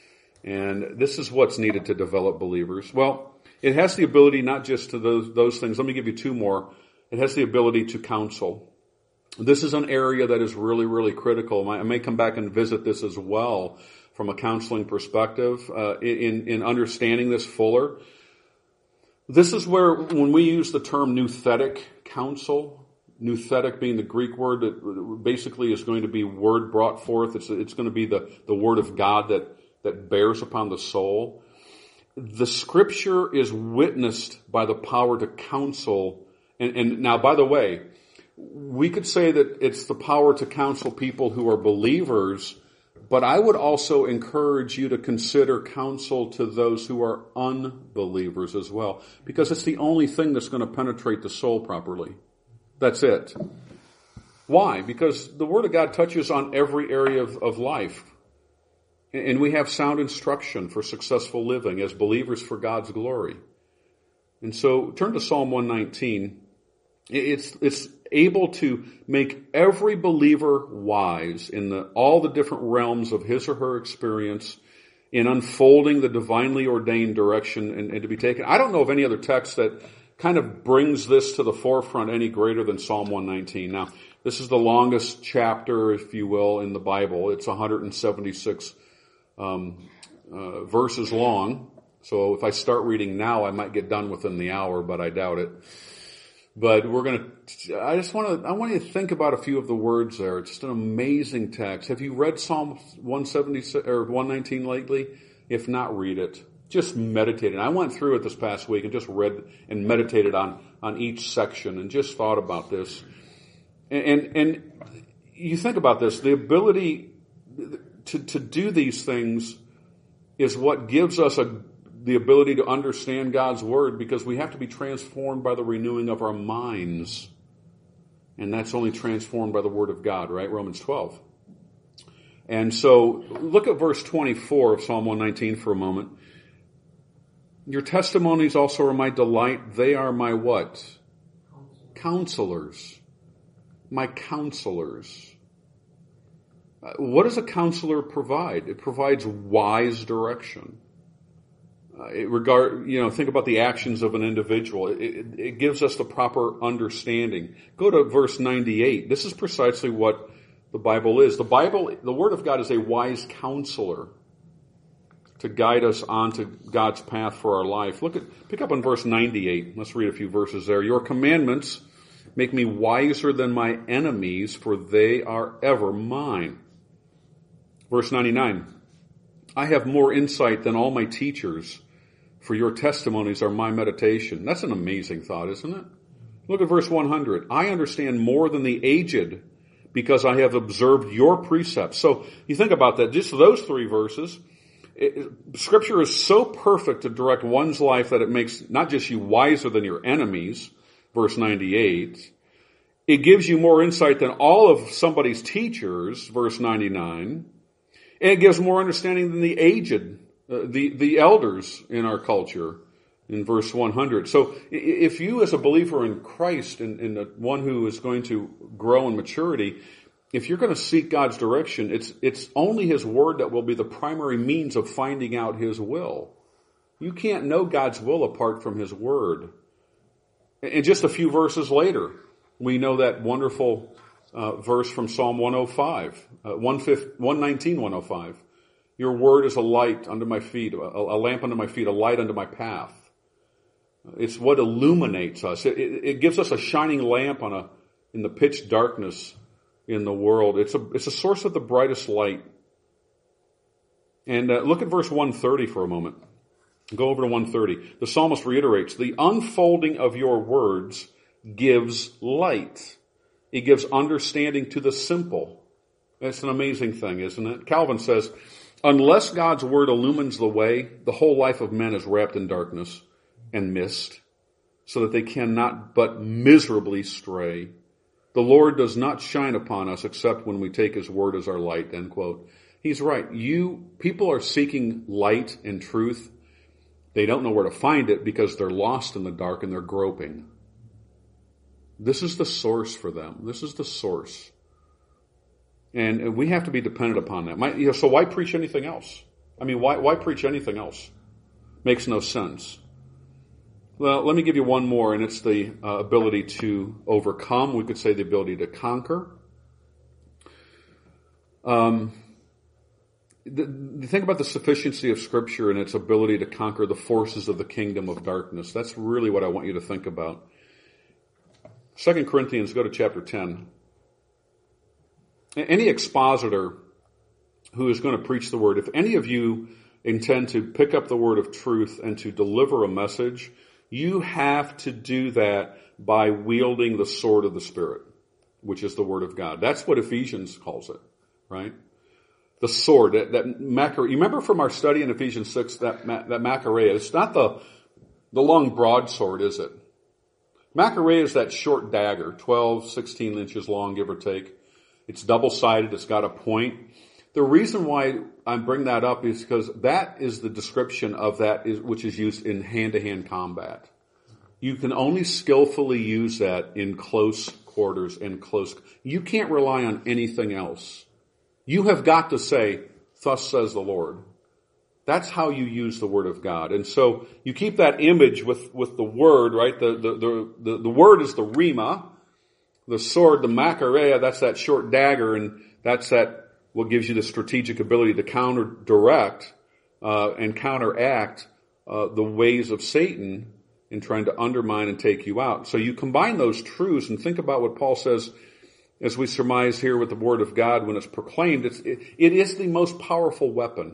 [SPEAKER 1] And this is what's needed to develop believers. Well, it has the ability not just to those, those things. Let me give you two more. It has the ability to counsel. This is an area that is really, really critical. I may come back and visit this as well from a counseling perspective, uh, in, in understanding this fuller. This is where, when we use the term nouthetic counsel, nouthetic being the Greek word that basically is going to be word brought forth. It's, it's going to be the, the word of God that, that bears upon the soul. The scripture is witnessed by the power to counsel. And, and now, by the way, we could say that it's the power to counsel people who are believers, but I would also encourage you to consider counsel to those who are unbelievers as well, because it's the only thing that's going to penetrate the soul properly. That's it. Why? Because the Word of God touches on every area of, of life. And we have sound instruction for successful living as believers for God's glory. And so turn to Psalm one nineteen. It's, it's able to make every believer wise in the, all the different realms of his or her experience in unfolding the divinely ordained direction and, and to be taken. I don't know of any other text that kind of brings this to the forefront any greater than Psalm one nineteen. Now, this is the longest chapter, if you will, in the Bible. It's one hundred seventy-six um, uh, verses long. So if I start reading now, I might get done within the hour, but I doubt it. But we're going to, I just want to, I want you to think about a few of the words there. It's just an amazing text. Have you read Psalm one seventy-six or one nineteen lately? If not, read it. Just meditate. And I went through it this past week and just read and meditated on, on each section and just thought about this. And, and, and you think about this, the ability to, to do these things is what gives us a, the ability to understand God's Word, because we have to be transformed by the renewing of our minds. And that's only transformed by the Word of God, right? Romans twelve. And so look at verse twenty-four of Psalm one nineteen for a moment. Your testimonies also are my delight. They are my what? Counselors. My counselors. Uh, what does a counselor provide? It provides wise direction. Uh, it regard, you know, think about the actions of an individual. It, it, it gives us the proper understanding. Go to verse ninety-eight. This is precisely what the Bible is. The Bible, the Word of God is a wise counselor to guide us onto God's path for our life. Look at, pick up on verse ninety-eight. Let's read a few verses there. Your commandments make me wiser than my enemies, for they are ever mine. Verse ninety-nine. I have more insight than all my teachers, for your testimonies are my meditation. That's an amazing thought, isn't it? Look at verse one hundred. I understand more than the aged because I have observed your precepts. So you think about that, just those three verses. It, Scripture is so perfect to direct one's life that it makes not just you wiser than your enemies, verse ninety-eight. It gives you more insight than all of somebody's teachers, verse ninety-nine. And it gives more understanding than the aged, uh, the, the elders in our culture, in verse one hundred. So if you as a believer in Christ and, and the one who is going to grow in maturity, if you're going to seek God's direction, it's, it's only His Word that will be the primary means of finding out His will. You can't know God's will apart from His Word. And just a few verses later, we know that wonderful uh, verse from Psalm one oh five, uh, one nineteen, one oh five. Your Word is a light under my feet, a, a lamp under my feet, a light under my path. It's what illuminates us. It, it, it gives us a shining lamp on a in the pitch darkness in the world. It's a it's a source of the brightest light. And uh, look at verse one thirty for a moment. Go over to one thirty. The psalmist reiterates, the unfolding of your words gives light. It gives understanding to the simple. That's an amazing thing, isn't it? Calvin says, unless God's word illumines the way, the whole life of men is wrapped in darkness and mist, so that they cannot but miserably stray. The Lord does not shine upon us except when we take His word as our light, end quote. He's right. You, people are seeking light and truth. They don't know where to find it because they're lost in the dark and they're groping. This is the source for them. This is the source. And we have to be dependent upon that. My, you know, so why preach anything else? I mean, why, why preach anything else? Makes no sense. Well, let me give you one more, and it's the uh, ability to overcome. We could say the ability to conquer. Um, the, the thing about the sufficiency of Scripture and its ability to conquer the forces of the kingdom of darkness, that's really what I want you to think about. Second Corinthians, go to chapter ten. Any expositor who is going to preach the word, if any of you intend to pick up the word of truth and to deliver a message, you have to do that by wielding the sword of the Spirit, which is the Word of God. That's what Ephesians calls it, right? The sword, that, that machaira. You remember from our study in Ephesians six, that, that machaira, it's not the, the long broadsword, is it? Machaira is that short dagger, twelve, sixteen inches long, give or take. It's double-sided, it's got a point. The reason why I bring that up is because that is the description of that is, which is used in hand-to-hand combat. You can only skillfully use that in close quarters and close. You can't rely on anything else. You have got to say, thus says the Lord. That's how you use the Word of God. And so you keep that image with, with the Word, right? The, the, the, the, the Word is the rhema. The sword, the machaira, that's that short dagger, and that's that what gives you the strategic ability to counter direct uh, and counteract uh, the ways of Satan in trying to undermine and take you out. So you combine those truths and think about what Paul says as we surmise here with the Word of God when it's proclaimed. It's, it, it is the most powerful weapon.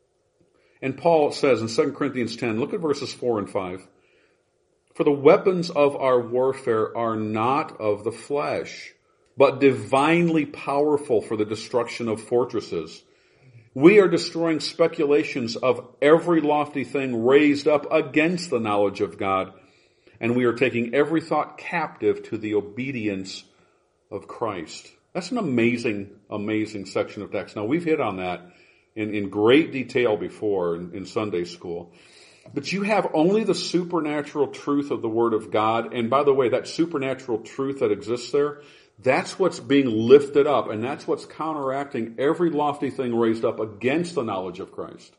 [SPEAKER 1] And Paul says in Second Corinthians ten, look at verses four and five. For the weapons of our warfare are not of the flesh, but divinely powerful for the destruction of fortresses. We are destroying speculations of every lofty thing raised up against the knowledge of God, and we are taking every thought captive to the obedience of Christ. That's an amazing, amazing section of text. Now, we've hit on that in, in great detail before in, in Sunday school. But you have only the supernatural truth of the Word of God. And by the way, that supernatural truth that exists there, that's what's being lifted up, and that's what's counteracting every lofty thing raised up against the knowledge of Christ.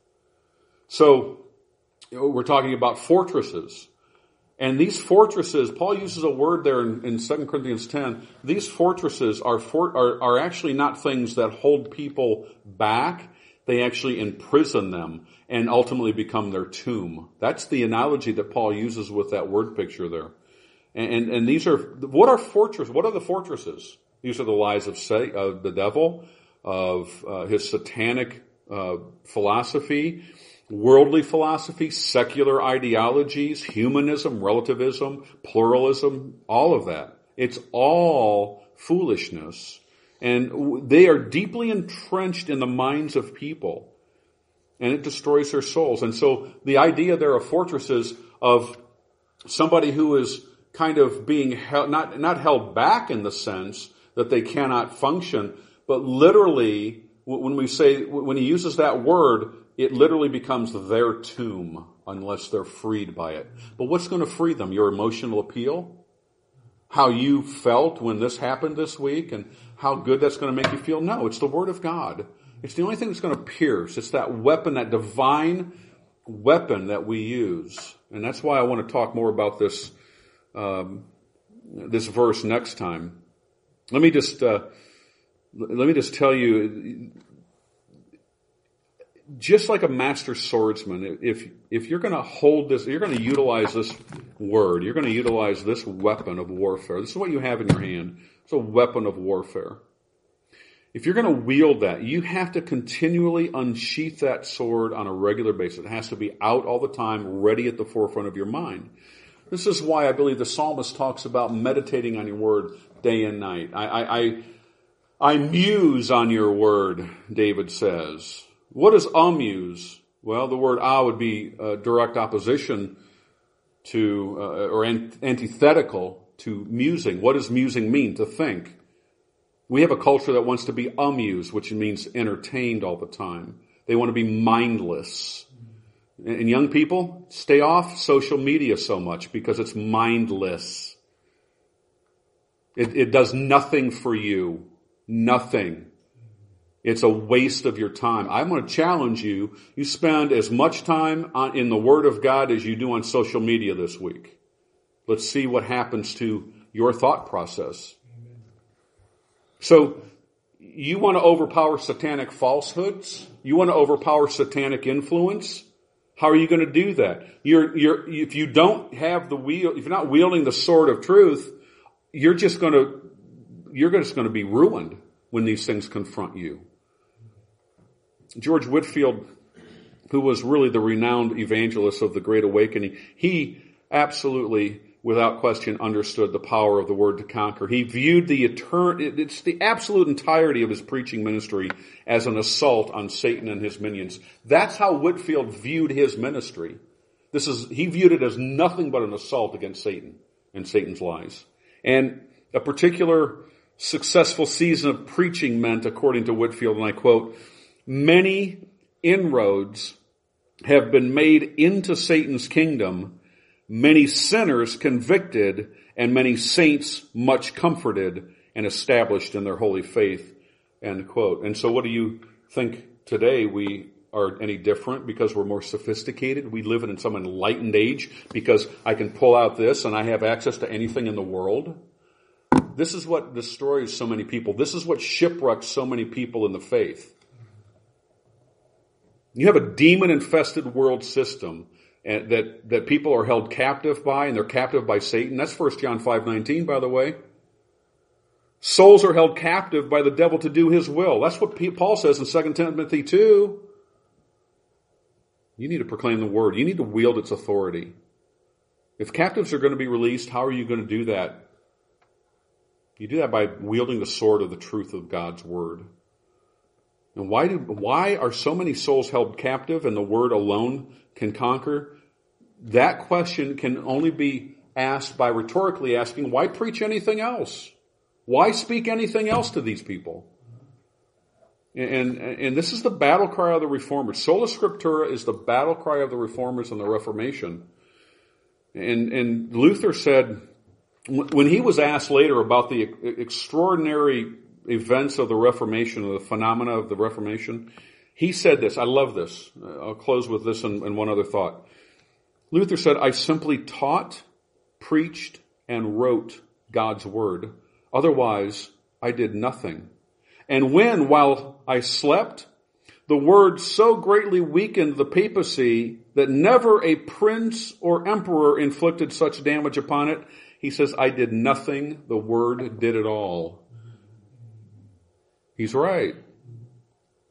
[SPEAKER 1] So, you know, we're talking about fortresses. And these fortresses, Paul uses a word there in, in Second Corinthians ten. These fortresses are, for, are, are actually not things that hold people back. They actually imprison them and ultimately become their tomb. That's the analogy that Paul uses with that word picture there. And, and, and these are, what are fortresses? What are the fortresses? These are the lies of, say, of the devil, of uh, his satanic uh, philosophy, worldly philosophy, secular ideologies, humanism, relativism, pluralism, all of that. It's all foolishness. And they are deeply entrenched in the minds of people. And it destroys their souls. And so the idea there of fortresses, of somebody who is kind of being held, not, not held back in the sense that they cannot function, but literally, when we say, when he uses that word, it literally becomes their tomb unless they're freed by it. But what's going to free them? Your emotional appeal? How you felt when this happened this week and how good that's going to make you feel? No, it's the Word of God. It's the only thing that's going to pierce. It's that weapon, that divine weapon that we use. And that's why I want to talk more about this, um, this verse next time. Let me just, uh, let me just tell you, just like a master swordsman, if if you're going to hold this, you're going to utilize this word, you're going to utilize this weapon of warfare. This is what you have in your hand. It's a weapon of warfare. If you're going to wield that, you have to continually unsheath that sword on a regular basis. It has to be out all the time, ready at the forefront of your mind. This is why I believe the psalmist talks about meditating on your word day and night. I, I, I, I muse on your word, David says. What is amuse? Well, the word ah would be a direct opposition to, uh, or antithetical to musing. What does musing mean? To think. We have a culture that wants to be amused, which means entertained all the time. They want to be mindless. And young people, stay off social media so much because it's mindless. It, it does nothing for you. Nothing. It's a waste of your time. I'm going to challenge you. You spend as much time on, in the Word of God as you do on social media this week. Let's see what happens to your thought process. So, you want to overpower satanic falsehoods? You want to overpower satanic influence? How are you going to do that? You're, you're, if you don't have the wheel, if you're not wielding the sword of truth, you're just going to, you're just going to be ruined when these things confront you. George Whitefield, who was really the renowned evangelist of the Great Awakening, he absolutely, without question, understood the power of the word to conquer. He viewed the etern- it's the absolute entirety of his preaching ministry as an assault on Satan and his minions. That's how Whitefield viewed his ministry. This is, he viewed it as nothing but an assault against Satan and Satan's lies. And a particular successful season of preaching meant, according to Whitefield, and I quote, "Many inroads have been made into Satan's kingdom, many sinners convicted, and many saints much comforted and established in their holy faith," end quote. And so what do you think today? We are any different because we're more sophisticated? We live in some enlightened age because I can pull out this and I have access to anything in the world? This is what destroys so many people. This is what shipwrecks so many people in the faith. You have a demon-infested world system and that, that people are held captive by, and they're captive by Satan. That's First John five nineteen, by the way. Souls are held captive by the devil to do his will. That's what Paul says in Second Timothy two. You need to proclaim the word. You need to wield its authority. If captives are going to be released, how are you going to do that? You do that by wielding the sword of the truth of God's word. And why do, why are so many souls held captive and the word alone can conquer? That question can only be asked by rhetorically asking, why preach anything else? Why speak anything else to these people? And, and, and this is the battle cry of the Reformers. Sola Scriptura is the battle cry of the Reformers and the Reformation. And, and Luther said, when he was asked later about the extraordinary events of the Reformation, of the phenomena of the Reformation, he said this. I love this. I'll close with this and, and one other thought. Luther said, "I simply taught, preached, and wrote God's word. Otherwise, I did nothing. And when, while I slept, the word so greatly weakened the papacy that never a prince or emperor inflicted such damage upon it," he says, "I did nothing. The word did it all." He's right.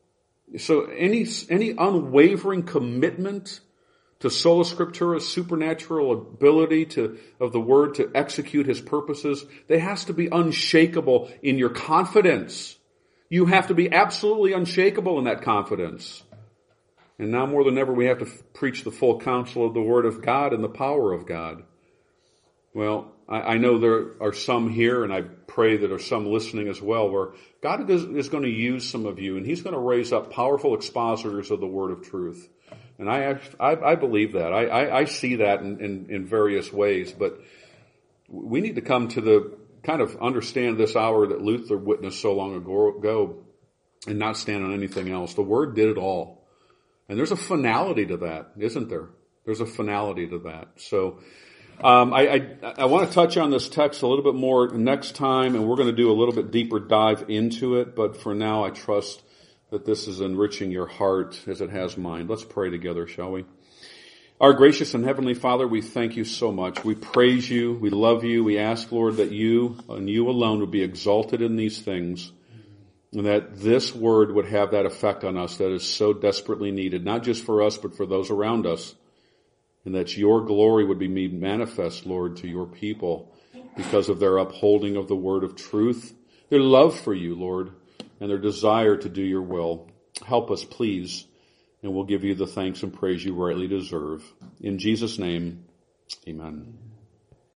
[SPEAKER 1] So any, any unwavering commitment to sola scriptura, supernatural ability to, of the word to execute his purposes, there has to be unshakable in your confidence. You have to be absolutely unshakable in that confidence. And now more than ever, we have to f- preach the full counsel of the word of God and the power of God. Well, I, I know there are some here, and I pray that there are some listening as well, where God is, is going to use some of you, and he's going to raise up powerful expositors of the word of truth. And I, I, I believe that. I, I, I see that in, in, in various ways, but we need to come to the kind of understand this hour that Luther witnessed so long ago and not stand on anything else. The word did it all. And there's a finality to that, isn't there? There's a finality to that. So, um, I, I, I want to touch on this text a little bit more next time, and we're going to do a little bit deeper dive into it. But for now, I trust that this is enriching your heart as it has mine. Let's pray together, shall we? Our gracious and heavenly Father, we thank you so much. We praise you. We love you. We ask, Lord, that you and you alone would be exalted in these things, and that this word would have that effect on us that is so desperately needed, not just for us, but for those around us, and that your glory would be made manifest, Lord, to your people because of their upholding of the word of truth, their love for you, Lord, and their desire to do your will. Help us, please, and we'll give you the thanks and praise you rightly deserve. In Jesus' name, amen.